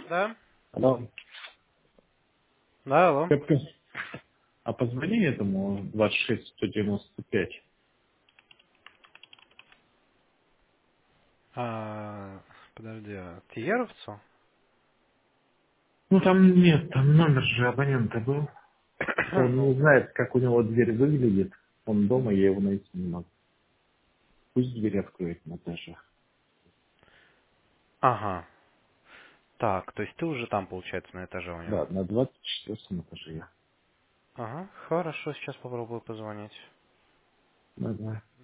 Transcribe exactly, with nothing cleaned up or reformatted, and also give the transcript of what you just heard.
Да? Алло. Да, алло. Капка, а позвони этому двадцать шесть сто девяносто пять. А, подожди, а Тиеровцу? Ну там нет, там номер же абонента был. Он не Ну, знает, как у него дверь выглядит. Он дома, я его найти не могу. Пусть дверь откроет Наташа. ага. Так, то есть ты уже там, получается, на этаже у Да, него? на двадцать четвёртом этаже я. Ага, хорошо, сейчас попробую позвонить. Да, да.